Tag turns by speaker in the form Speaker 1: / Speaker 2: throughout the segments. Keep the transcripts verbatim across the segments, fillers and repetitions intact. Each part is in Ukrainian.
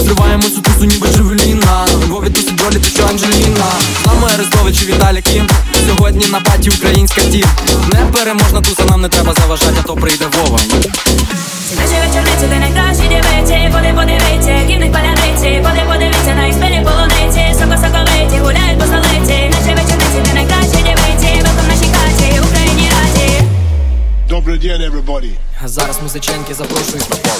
Speaker 1: Розриваємо цю тусу ніби Джевеліна. Львові тусить Джолі, ти що Анджеліна. З нами Арестович і Віталій Кім. Сьогодні на паті українська тім. Непереможна туса, нам не треба заважати, а то прийде Вова.
Speaker 2: Наші вечорниці, де найкращі дівиці. Поди подивіться, які в них паляниці. Поди подивіться на їх спілі полуниці. Соко-соковиті, гуляють по столиці. Наші вечорниці, де найкращі дівиці. Велком в нашій хаті, Україні раді.
Speaker 3: Добрий день, everybody.
Speaker 1: А зараз музиченьки запрошують на пол.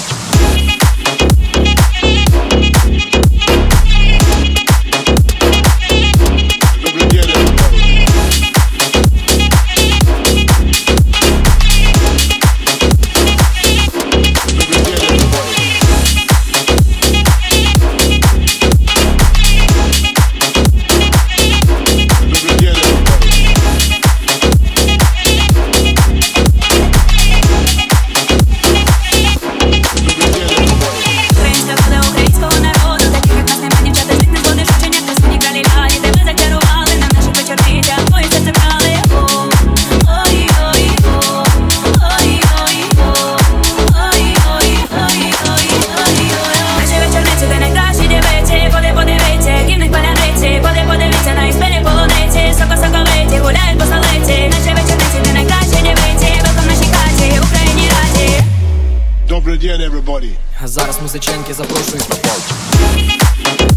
Speaker 3: Добрий день, everybody.
Speaker 1: А зараз музиченьки запрошують на пол.